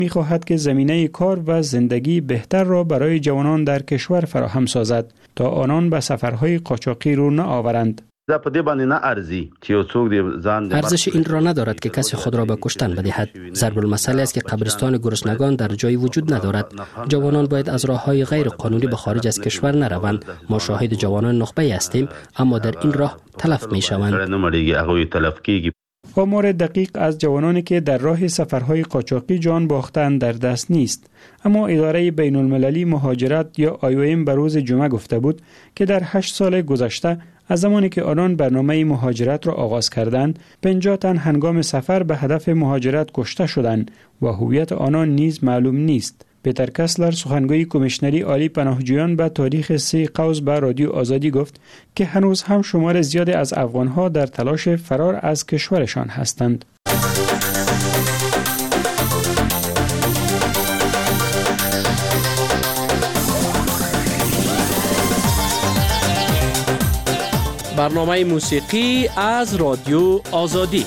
می‌خواهد که زمینه کار و زندگی بهتر را برای جوانان در کشور فراهم سازد تا آنان به سفرهای قاچاقی رو نآورند. ارزش این را ندارد که کسی خود را به کشتن بدهد. ضرب المثل است که قبرستان گرسنگان در جایی وجود ندارد. جوانان باید از راه‌های غیر قانونی به خارج از کشور نروند. ما شاهد جوانان نخبه هستیم، اما در این راه تلف می‌شوند. آمار دقیق از جوانانی که در راه سفرهای قاچاقی جان باختند در دست نیست، اما اداره بین المللی مهاجرت یا IOM به روز جمعه گفته بود که در 8 سال گذشته از زمانی که آنان برنامه مهاجرت را آغاز کردند 50 تن هنگام سفر به هدف مهاجرت کشته شدند و هویت آنان نیز معلوم نیست. پیتر کسلر سخنگوی کمیشنری عالی پناهجویان به تاریخ 3 قوس به رادیو آزادی گفت که هنوز هم شمار زیادی از افغانها در تلاش فرار از کشورشان هستند. برنامه موسیقی از رادیو آزادی.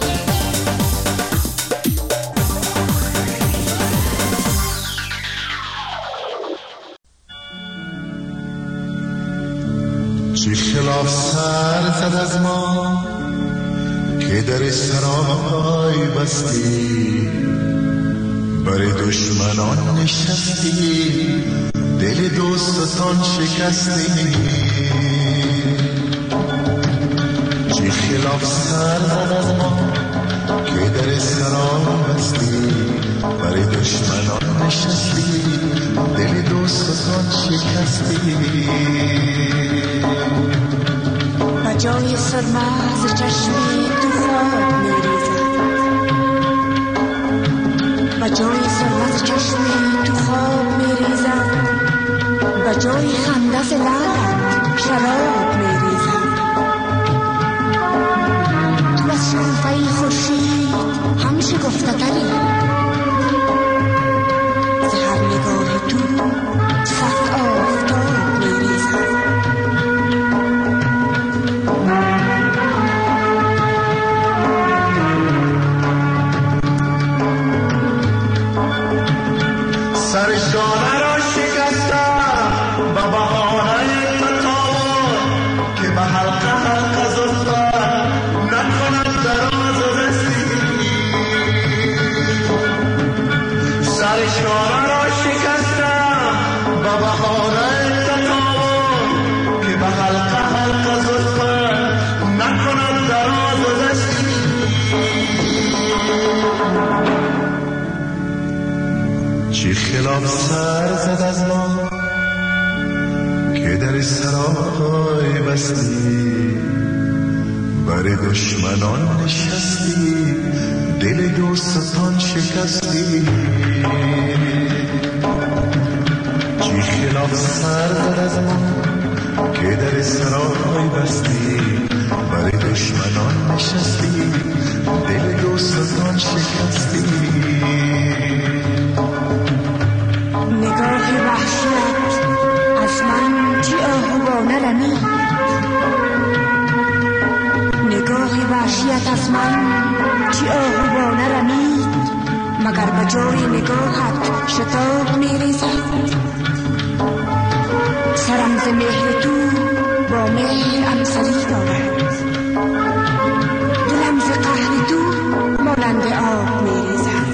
چه خلاف سر زد از ما که در سرای بستی، برای دشمنان نشستی، دل دوستان شکستی. چه خلاف سر زد از ما که در سرای بستی، برای دشمنان نشستی، دل دوستان شکستی. جای سرما ز چشمی تو خواب میریزد، و جای سرما ز چشمی تو خواب میریزد، و جای خنده ز لبت شراب میریزد. تو از شکوفه خورشید همیشه گفته‌تری، ز هر نگاه تو صد آفتاب میریزد. سرشانه را شکستم به بهانه تطاول، که به حلقه حلقه زلفت نکند دراز و رسی. سرشانه را شکستم به بهانه تطاول، که به حلقه حلقه زلفت نکند دراز و رسی. چه خلاف سر زد از ما که در سرای بستی، برای دشمنان نشستی، دل دوستان شکستی. چه خلاف سر زد از ما که در سرای بستی، برای دشمنان نشستی، دل دوستان شکستی. نگاه وحشت از من چی آهوانه رمید، نگاه وحشت از من چی آهوانه رمید، مگر به جای نگاهت شتاب میریزد. سرم ز مهر تو با مهر امسلی دارد، دلم ز قهر تو مانند آب میریزد.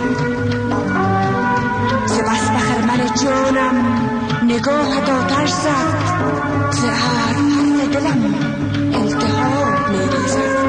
ز بس به خرمن جانم نگاهت آتش زد، ز هر حرف دلم التهاب میریزد.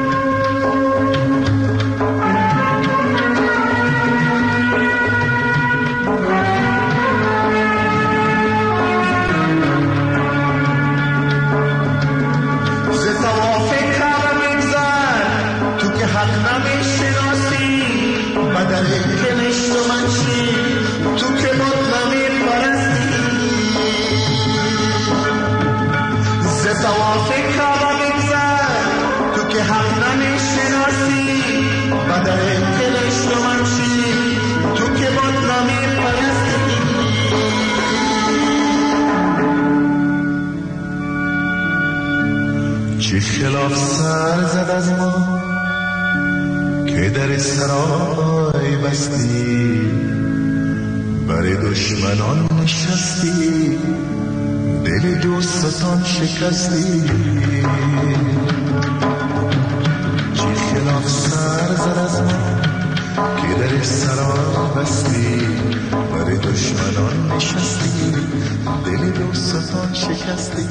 چه خلاف سر زد از ما که در سرای بستی، دشمنان نشستی، دل دوستان شکستی، چی خلاف سر زد از ما که در سرا بستی، بر دشمنان نشستی، دل دوستان شکستی.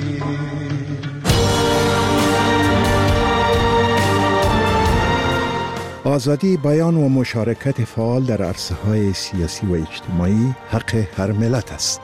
آزادی بیان و مشارکت فعال در عرصه‌های سیاسی و اجتماعی حق هر ملت است.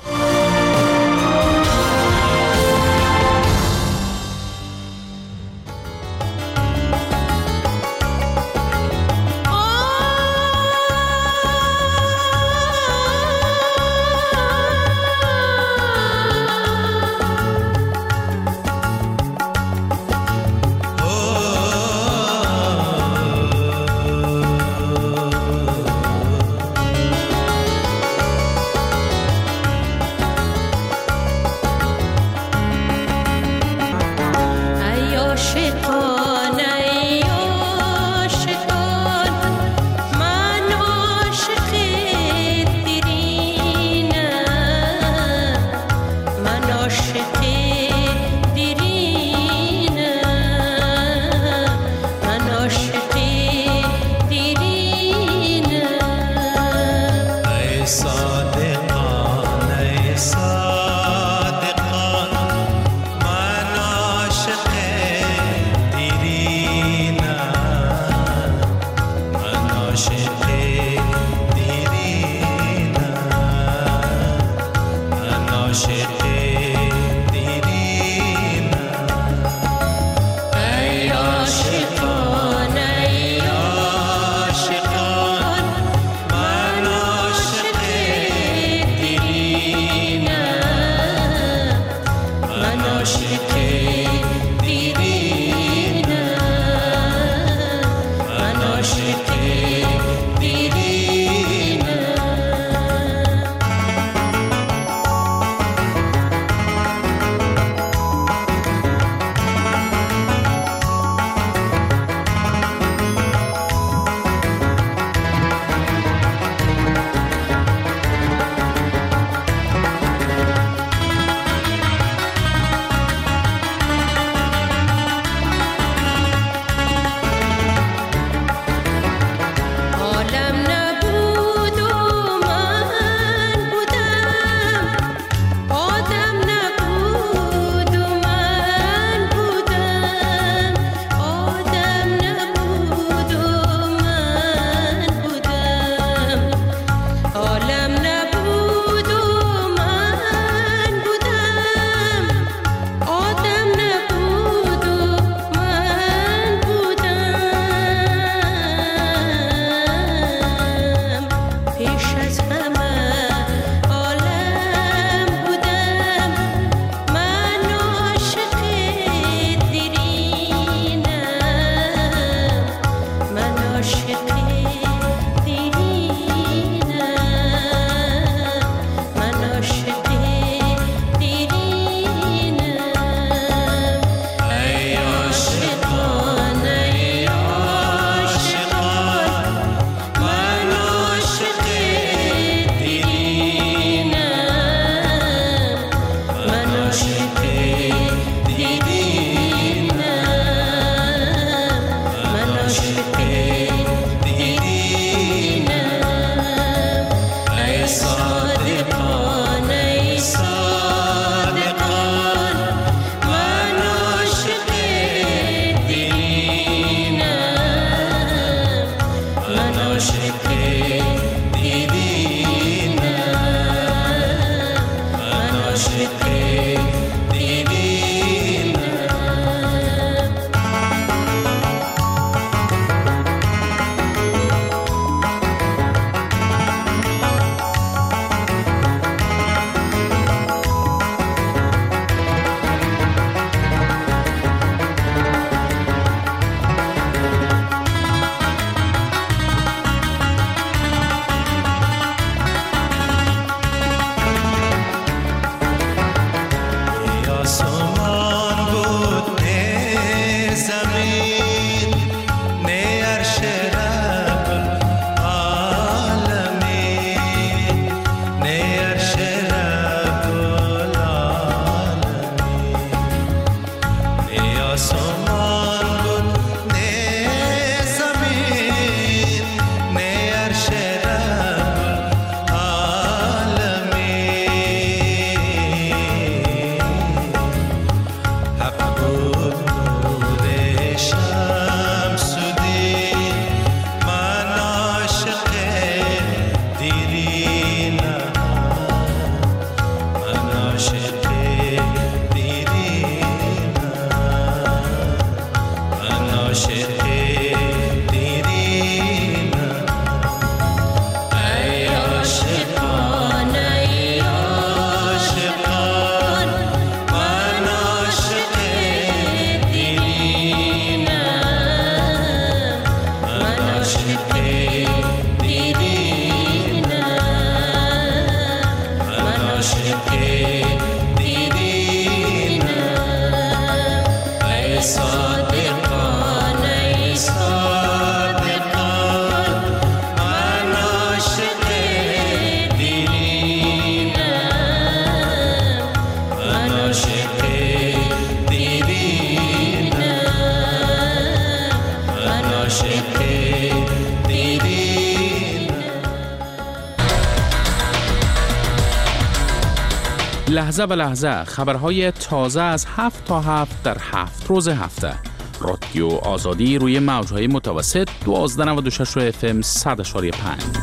لحظه به لحظه خبرهای تازه از 7 تا 7 در 7 روز هفته. رادیو آزادی روی موج‌های متوسط 1296 FM 100.5.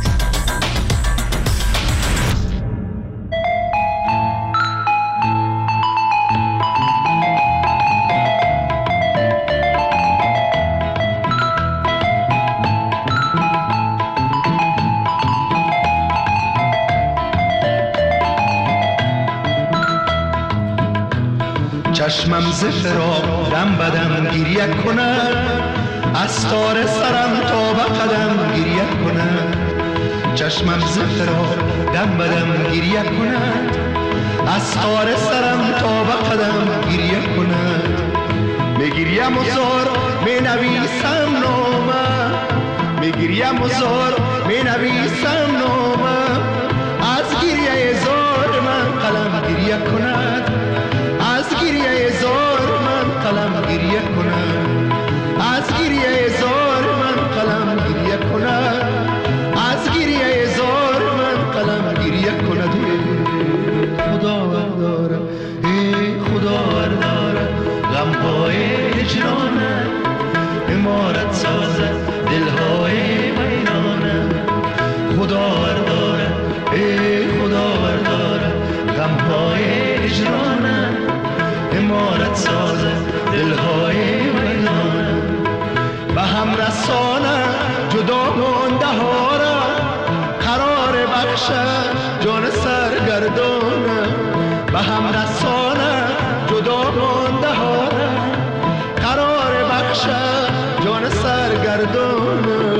چشمم ز فراق دم بدم گریه کند، از تار سرم تا به قدم گریه کند. چشمم ز فراق دم بدم گریه کند، از تار سرم تا به قدم گریه کند. میگریم و زار می نویسم نامه، میگریم و زار می نویسم نامه. از گریه زار من قلم گریه کند، از گریه زار من قلم گریه کند، از گریه زار من قلم گریه کند، از گریه زار من قلم گریه کند. خدا داره، ای خدا داره، غم‌های هجرانه، عمارت سازد دل‌های ویرانه. خدا داره، ای خدا داره، غم‌های هجرانه، عمارت سازه دلهای ویرانه. به هم رسانه جدا مانده ها را، قرار بخشه جان سرگردانه. به هم رسانه جدا مانده ها را، قرار بخشه جان سرگردانه.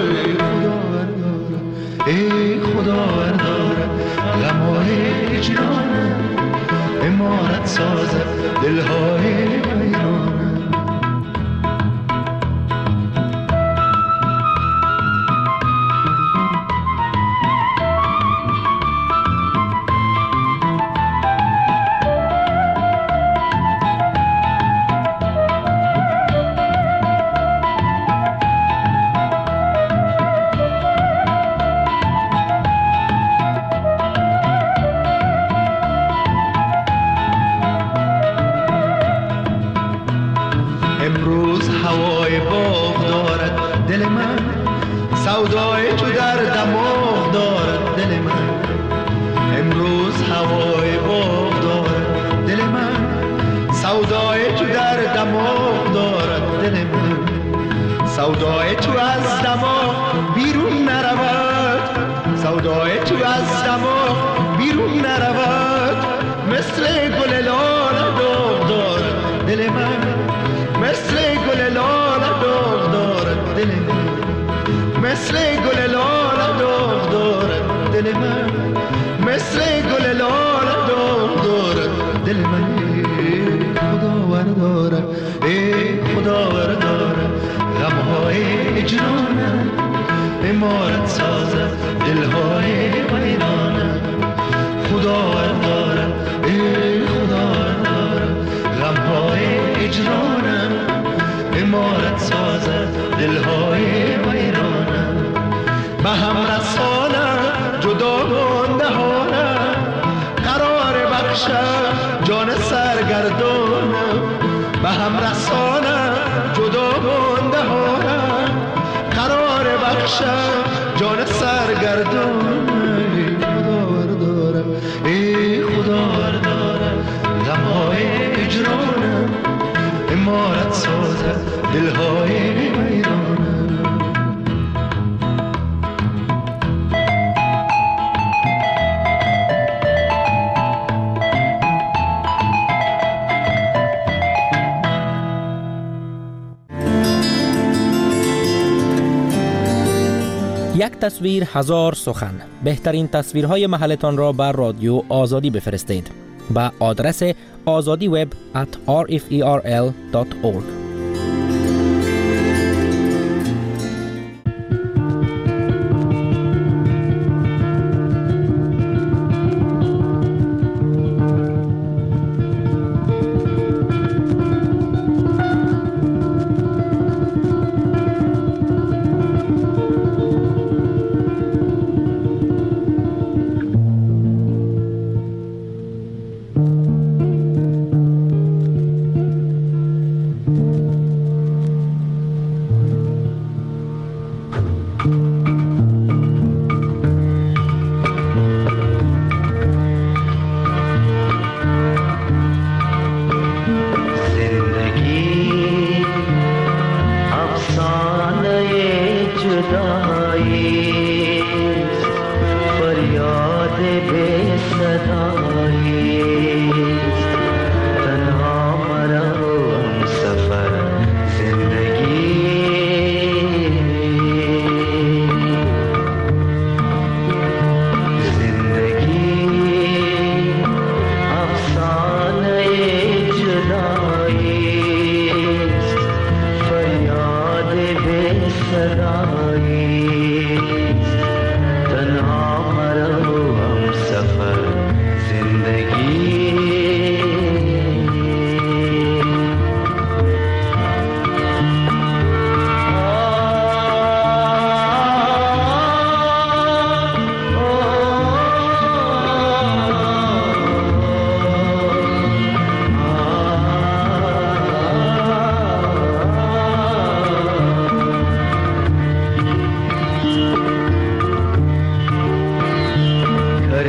ای خدا داره، غم‌های هجرانه، عمارت سازه دلهای ویرانه. امروز هوای باغ دارد دل من، سودای تو در دماغ دارد دل من. امروز هوای باغ دارد دل من، سودای تو در دماغ دارد دل من. سودای تو از دماغ بیرون نرود، سودای تو از دماغ بیرون نرود. مثل گل لاله داغ دارد دل من، مثل گل لاله داغ دارد دل من، مثل گل لاله داغ دارد دل من، مثل گل لاله داغ دارد دل من. خدا داره، ای خدا داره، غم‌های هجرانه، عمارت سازه دلهای ویرانه. خدا داره، ای خدا داره، غم‌های هجرانه، عمارت سازه دلهای ویرانه. به هم رسانه جدا مانده ها را، قرار بخشه جان سرگردانه. به هم رسانه جدا مانده ها را، قرار بخشه جان سرگردانه. خدا داره، ای خدا داره، غم‌های هجرانه، عمارت سازه دلهای ویرانه. یک تصویر هزار سخن. بهترین تصویرهای محلتان را بر رادیو آزادی بفرستید به آدرس azadiweb@rferl.org.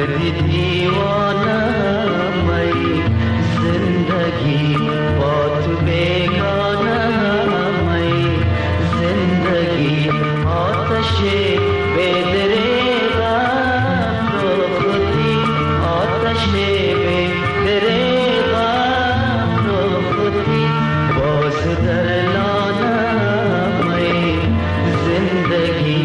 दर्द दीवाना मैं जिंदगी बहुत बेगाना मैं जिंदगी आतशे बेदरेगा तो खुदी आतशे बेदरेगा तो खुदी बोस दर लाना मैं जिंदगी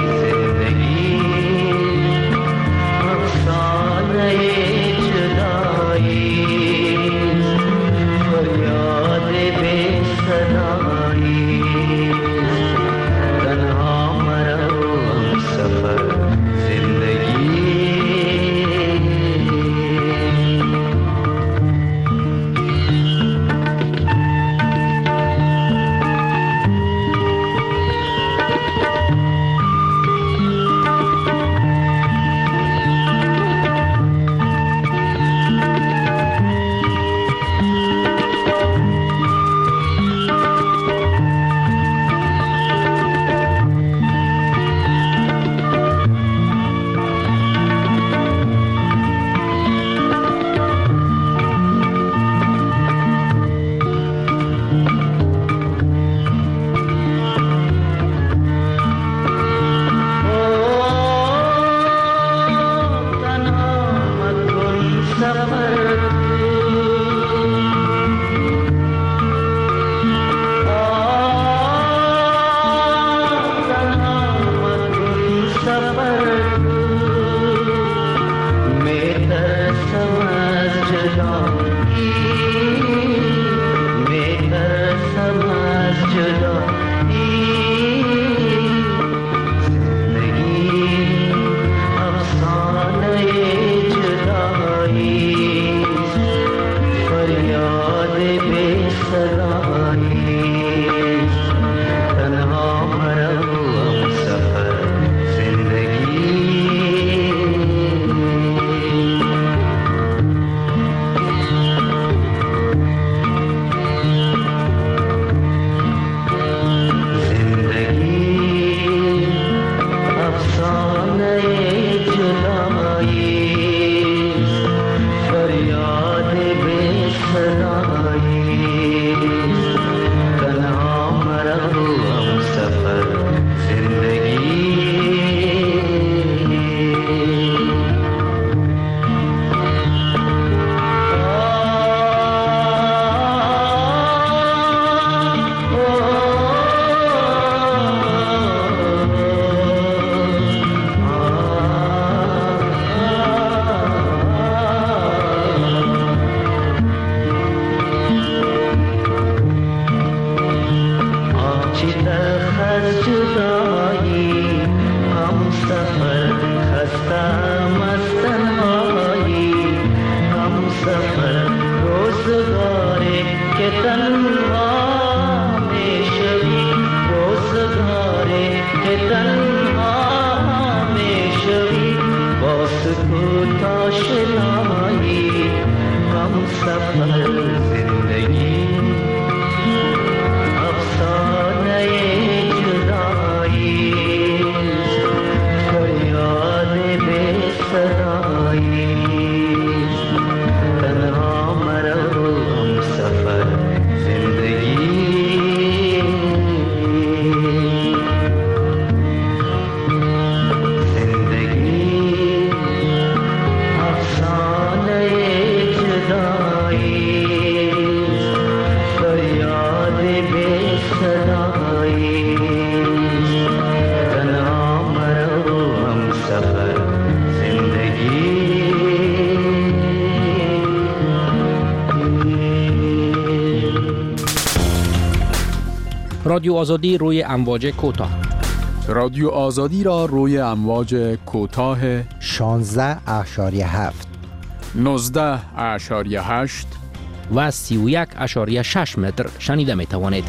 رادیو آزادی روی امواج کوتاه. رادیو آزادی را روی امواج کوتاه 16.7 19.8 و 31.6 متر شنیده می توانید.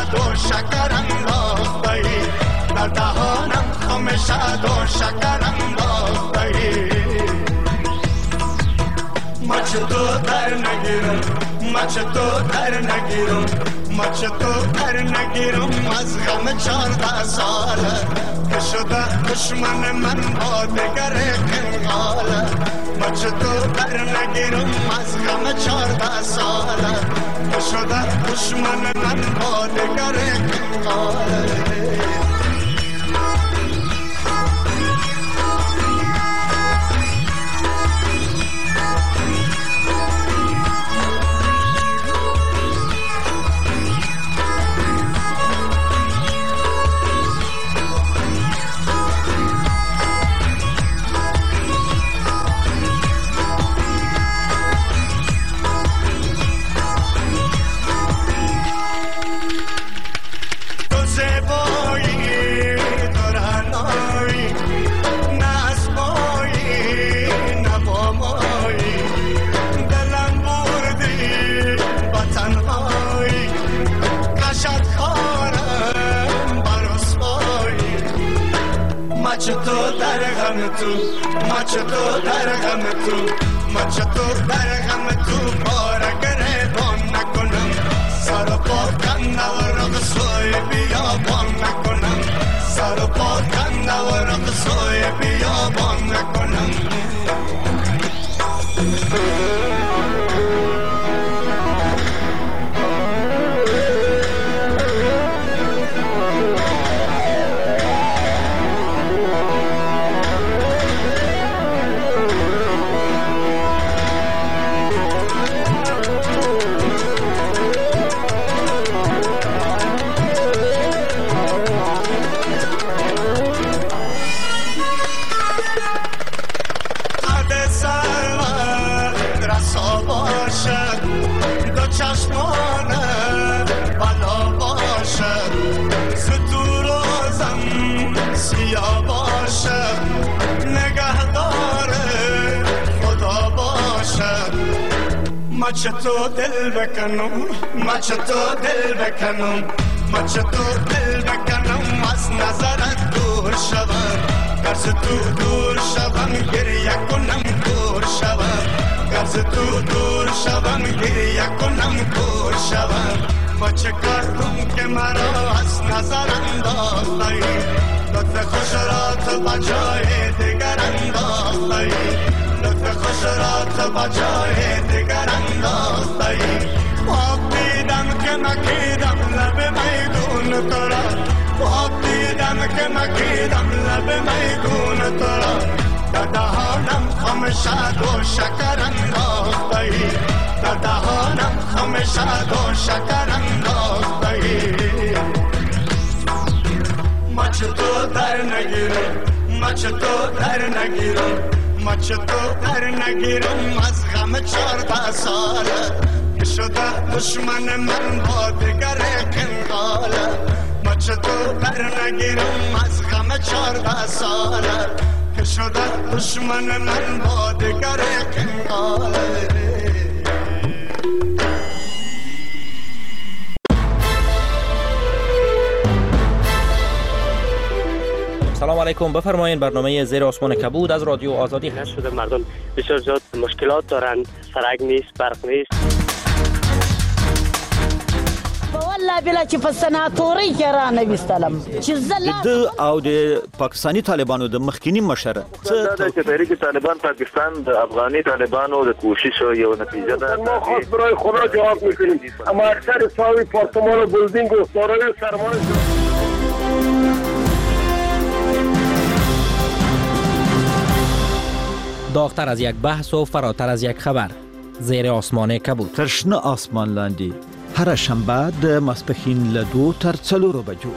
شد و شکر انداختی در دهانم خم شد و شکر انداختی مچ تو در نگیرم مچ تو در نگیرم مچ تو در نگیرم از غم 14 ساله که شده دشمن من با دگر کنگاله مچ تو در نگیرم از غم 14 ساله که شده دشمن من با دگر کنگاله مچ تو در غم تو مچ تو در غم تو مچ تو در غم تو باره گریبان نکنم سر پا کنده و رقصوی بیابان نکنم سر پا کنده و رقصوی بیابان نکنم مچ تو دل بکنم مچ تو دل بکنم مچ تو دل بکنم از نظرت دور شوم گرز تو دور شوم گریه کنم دور شوم گرز تو دور شوم گریه کنم دور شوم مچ کردم که مرا از نظر انداختی لطف خوش را تو بجای دیگر انداختی لطف خوش را تو بجای دیگر انداختی خواب دیدم که مکیدم لب میدون تو را خواب دیدم که مکیدم لب میدون تو را در دهانم خم شد و شکر انداختی در دهانم خم شد و شکر انداختی مچ تو در نگیرم مچ تو در نگیرم مچ تو در نگیرم از غم 14 ساله که شده دشمن من با دگر کنگاله مچ تو در نگیرم از غم 14 ساله که شده دشمن من با دگر کنگاله سلام علیکم، بفرمایید. برنامه زیر آسمان کبود از رادیو آزادی هست. شده مردم بسیار زیاد مشکلات دارند، سرک نیست، برق نیست. والله بلا چې په سناتوري کې را نوستلم چې د او د پاکستانی طالبانو د مخکینی مشره چې تحریک طالبان پاکستان د افغاني طالبانو د کوشش یو نتیجه ده. ما خاص برای خدا جواب میکنیم، اما اکثر ساوی پارتمان و بلدینگ و دارای سرمایه داغتر از یک بحث و فراتر از یک خبر. زیر آسمان کبود. ترشنه آسمان لاندی. هر شنبه د ماسپښین له 2 تر 4 بجو.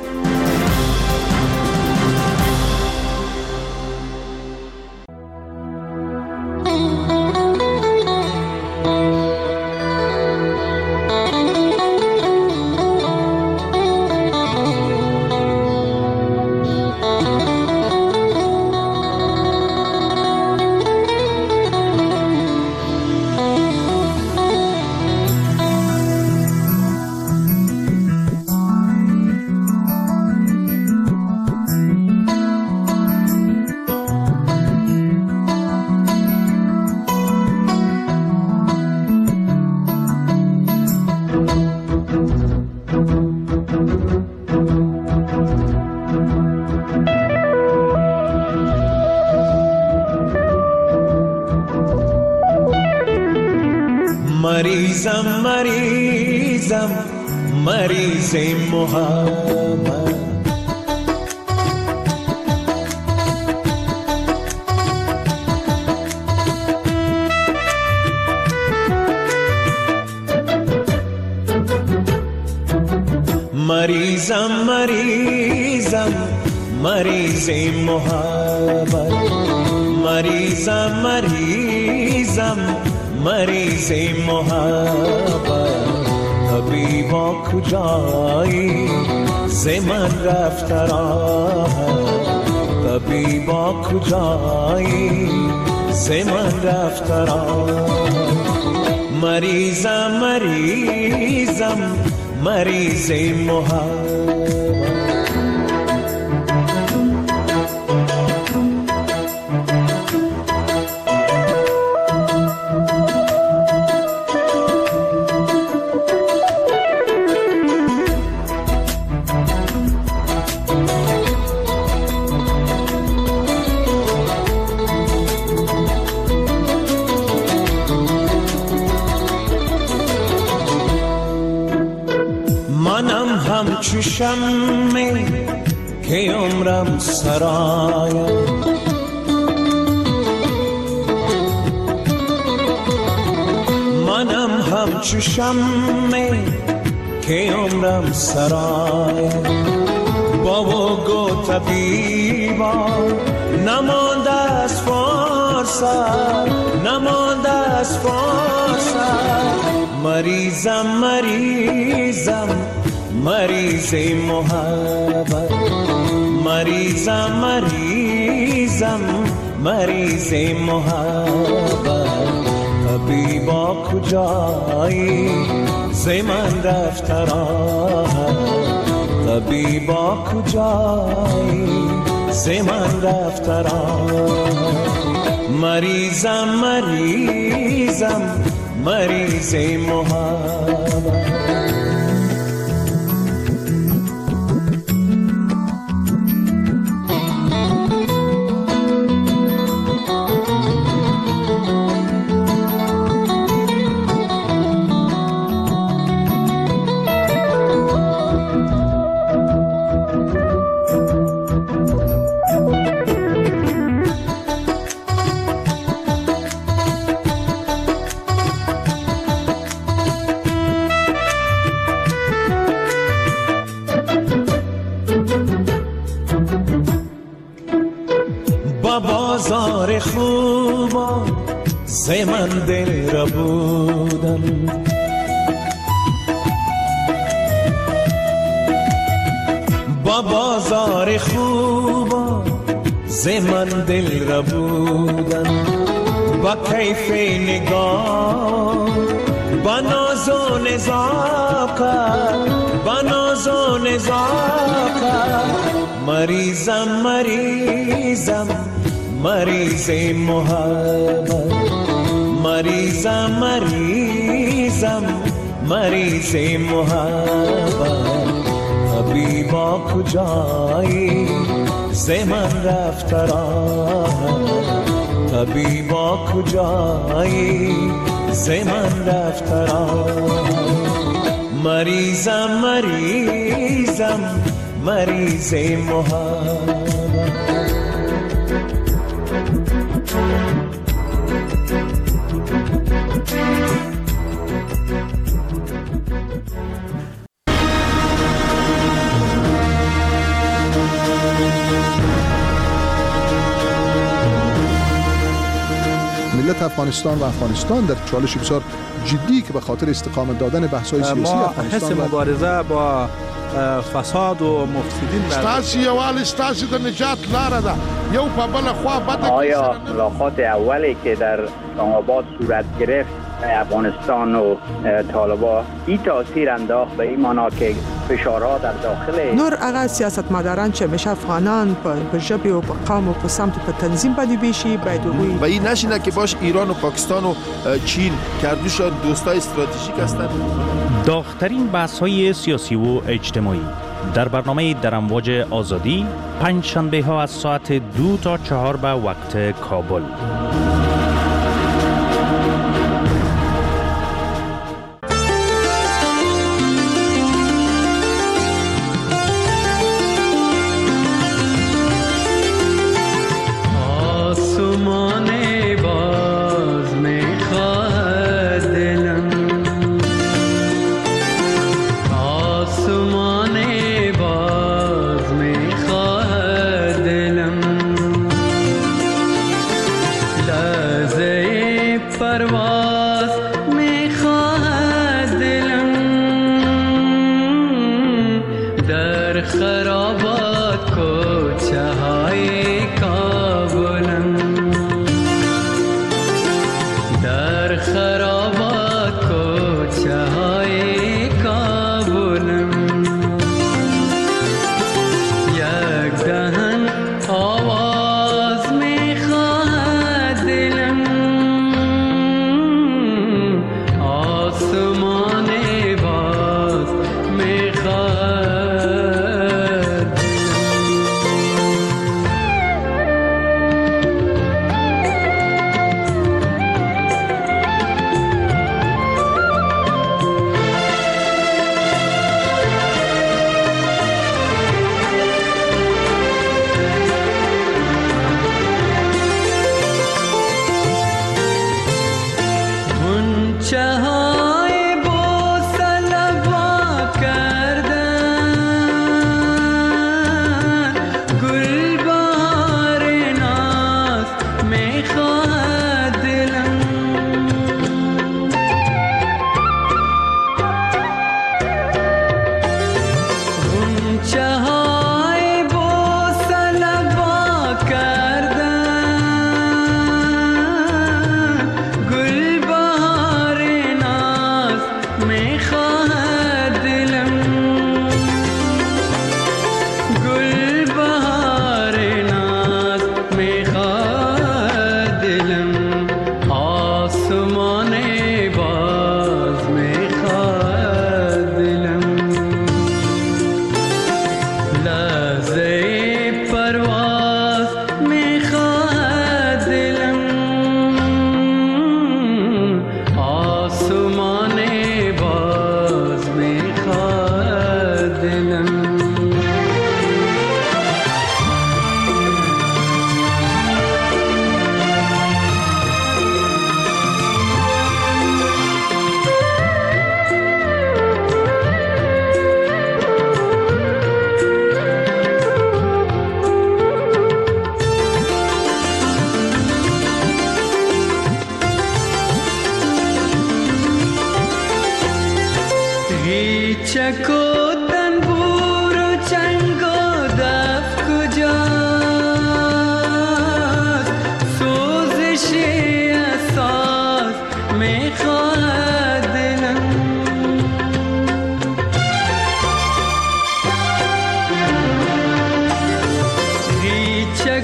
مریضم مریضم مریض محبت. مریضم مریضم مریض محبت. مریضم مریضم مریض محبت. طبیبا کجایی ز من رفته راحت. طبیبا کجایی ز من رفته راحت. مریضم مریضم مریض محبت. همچو شمع که عمرم سرایم. منم همچو شمع که عمرم سرایم. بابا گو طبیبا نمانده از فرصت، نمانده از فرصت. مریضم مریضم مریض محبت. مریضم مریضم مریض محبت. طبیبا کجایی ز من رفته راحت. طبیبا کجایی ز من رفته راحت. مریضم مریضم مریض محبت. بازار خوبا ز من دل ربودم. با بازار خوبا ز من دل ربودم. با کیف نگاه با ناز و نزاکت، با ناز و نزاکت. مریضم مریضم مریض محبت. مریضم مریضم مریض محبت. طبیبا کجایی ز من رفته راحت. طبیبا کجایی ز من رفته راحت. مریضم مریضم مریض محبت. ملت افغانستان و افغانستان در چالش بسیار جدی که به خاطر استقامت دادن بحث‌های سیاسی افغانستان حس مبارزه با فساد و مفسدین ستاسي یوال ستاسي د نجات لاره ده. یو په بل خوا بده. آیا ملاقات اولی که در اسلام آباد صورت گرفت افغانستان و طالبان این تاثیر انداخت به این معنا که فشارها در داخل نور هغه سیاستمداران چې همیشه افغانان په ژبې او په قوم او په سمت په تنظیم باندې بیشي باید وي و این نشینه که باش ایران و پاکستان و چین کردوشان دوستای استراتژیک هستند. داغ‌ترین بحث‌های سیاسی و اجتماعی در برنامه در امواج آزادی پنج شنبه ها از ساعت 2 تا 4 به وقت کابل.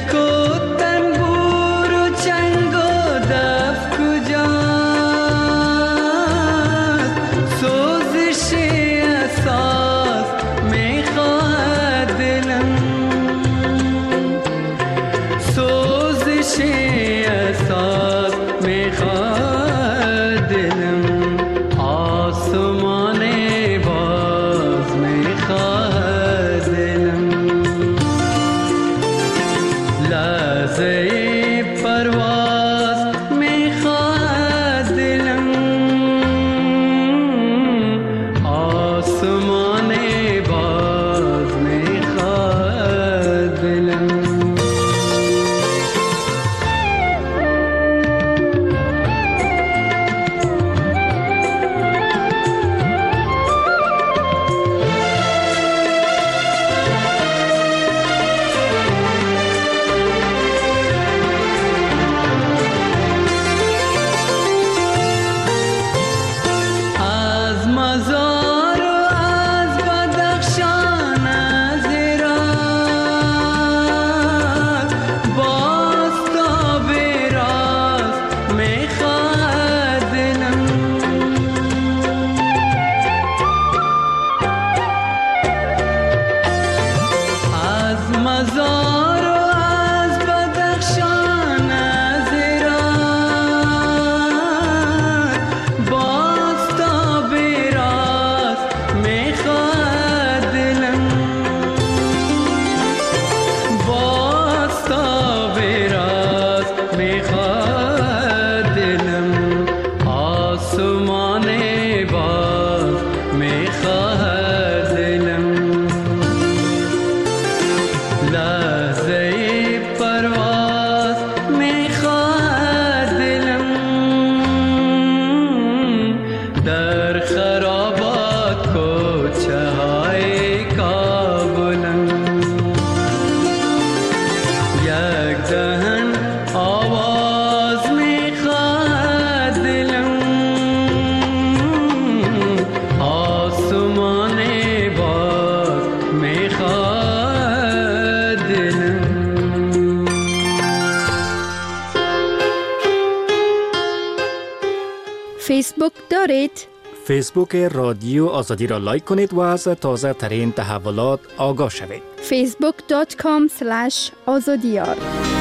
فیسبوک دارید؟ فیسبوک رادیو آزادی را لایک کنید و از تازه ترین تحولات آگاه شوید. facebook.com/azadiyar